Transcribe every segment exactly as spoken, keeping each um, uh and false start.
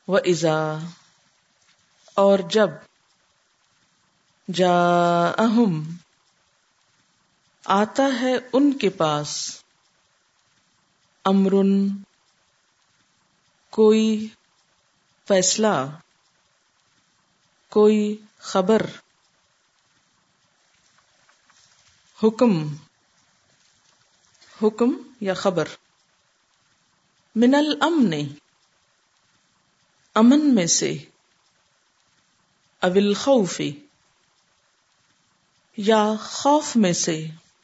وَإِذَا اور جب جاءہم آتا ہے ان کے پاس امرن کوئی فیصلہ، کوئی خبر، حکم حکم یا خبر، من الامن امن میں سے، او الخوف یا خوف میں سے،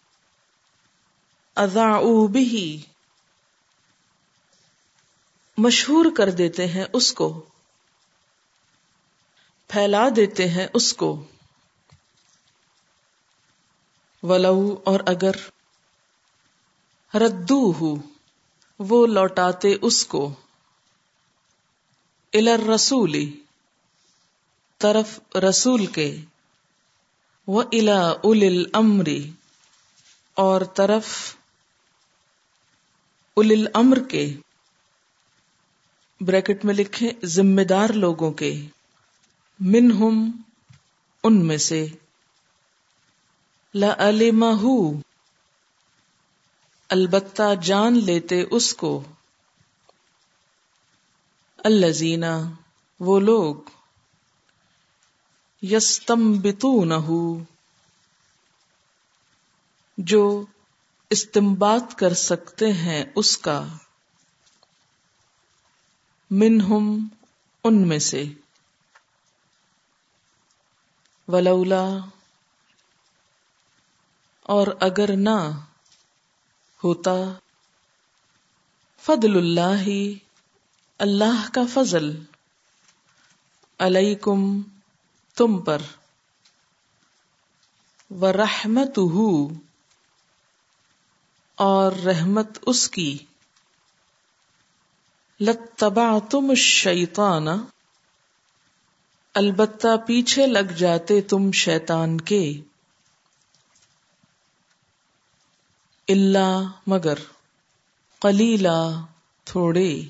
اذاعوا بہ مشہور کر دیتے ہیں اس کو، پھیلا دیتے ہیں اس کو، ولو اور اگر، ردوہ وہ لوٹاتے اس کو، الی الرسول طرف رسول کے، وَإِلَىٰ أُولِي الْأَمْرِ اور طرف اولی الامر کے، بریکٹ میں لکھیں ذمہ دار لوگوں کے، منہم ان میں سے، لَعَلِمَهُ البتہ جان لیتے اس کو، الذین وہ لوگ، یستنبطونہ جو استنباط کر سکتے ہیں اس کا، منہم ان میں سے، ولولا اور اگر نہ ہوتا، فضل اللہ اللہ کا فضل، علیکم تم پر، ورحمتہ اور رحمت اس کی، لاتبعتم الشیطان البتہ پیچھے لگ جاتے تم شیطان کے، الا مگر، قلیلا تھوڑے،